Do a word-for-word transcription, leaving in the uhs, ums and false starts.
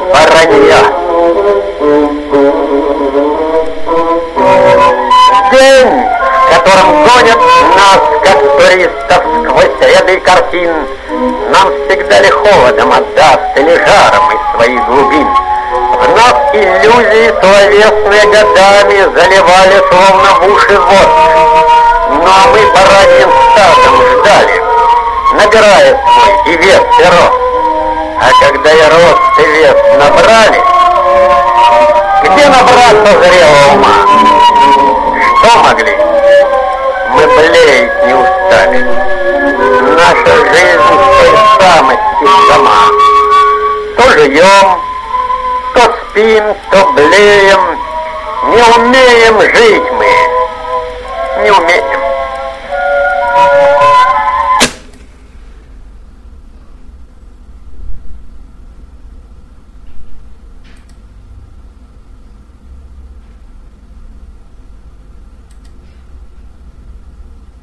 воронье. День, в котором гонят нас, как туристов, сквозь ряды картин, нам всегда ли холодом отдаст или жаром из своих глубин. В нас иллюзии словесные годами заливали словно в уши водку. Ну а мы бараньим стадом ждали, набирая свой и вес, и рост. А когда и рост, и вес набрали, где набраться зрелого ума? Что могли? Мы блеять не устали. Наша жизнь в той самости сама. То живем, то спим, то блеем. Не умеем жить мы, не умеем.